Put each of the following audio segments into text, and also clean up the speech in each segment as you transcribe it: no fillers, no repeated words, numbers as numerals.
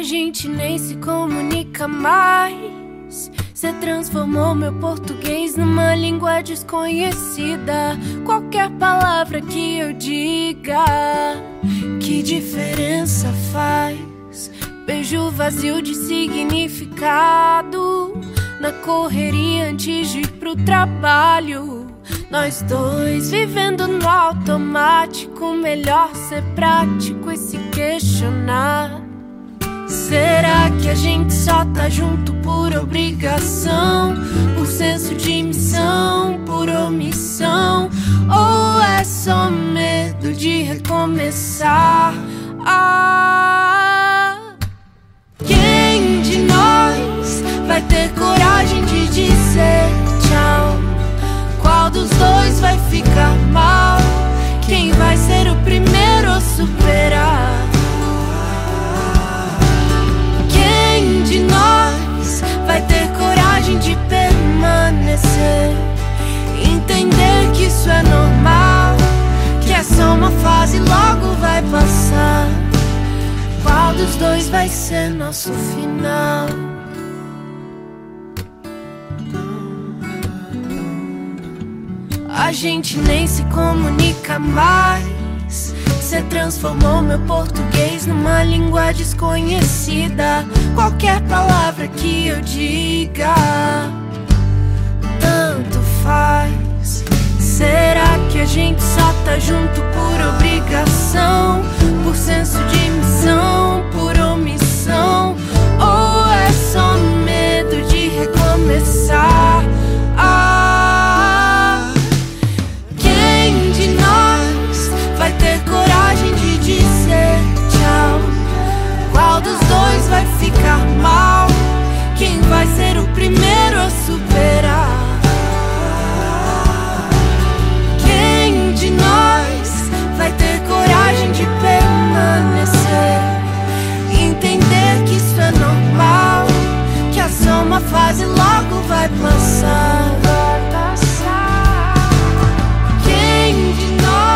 gente nem se comunica mais. Cê transformou meu português numa língua desconhecida. Qualquer palavra que eu diga, que diferença faz? Beijo vazio de significado, na correria antes de ir pro trabalho. Nós dois vivendo no automático. Melhor ser prático e se questionar. Será que a gente só tá junto por obrigação, por senso de missão, por omissão? Ou é só medo de recomeçar? Quem de nós vai ter coragem de dizer tchau? Qual dos dois vai ficar mal? Quem vai ser o primeiro a superar? Quem de nós vai ter coragem de permanecer? Entender que isso é normal, que é só uma fase e logo vai passar. Qual dos dois vai ser nosso final? A gente nem se comunica mais. Cê transformou meu português numa língua desconhecida. Qualquer palavra que eu diga, tanto faz. Será que a gente só tá junto por obrigação, por senso de missão, por omissão? Ou é só medo de recomeçar? Quem de nós vai ter coragem de dizer tchau? Qual dos dois vai ficar mal? Quem vai ser o primeiro a superar? Quem de nós vai ter coragem de permanecer? Entender que isso é normal, que é só uma fase e logo vai passar. Quem de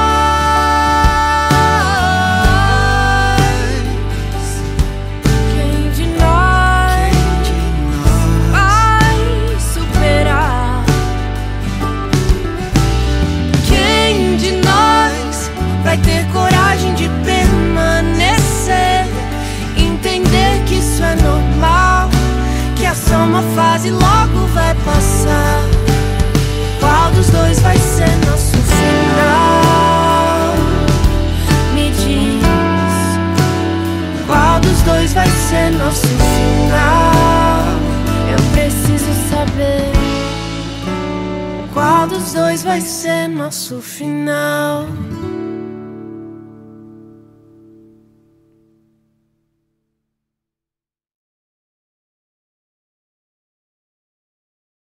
vai ter coragem de permanecer? Entender que isso é normal, que é só uma fase e logo vai passar. Qual dos dois vai ser nosso final? Me diz, qual dos dois vai ser nosso final? Eu preciso saber. Qual dos dois vai ser nosso final?